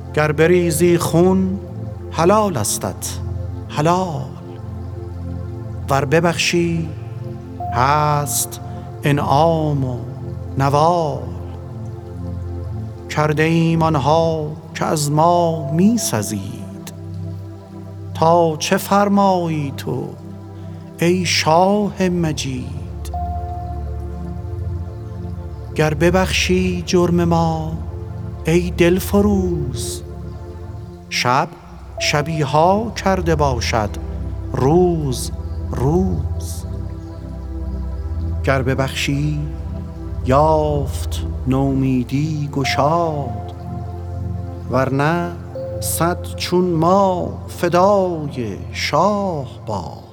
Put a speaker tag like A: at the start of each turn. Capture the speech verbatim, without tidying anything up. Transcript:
A: گر بریزی خون حلال استت حلال، ور ببخشی هست انعام و نوال. کرده ایم آنها که از ما می سزید، تا چه فرمایی تو ای شاه مجید. گر ببخشی جرم ما ای دلفروز، شب شبیها کرده باشد روز روز. گر ببخشی یافت نومیدی گشاد، ورنه صد چون ما فدای شاه باد.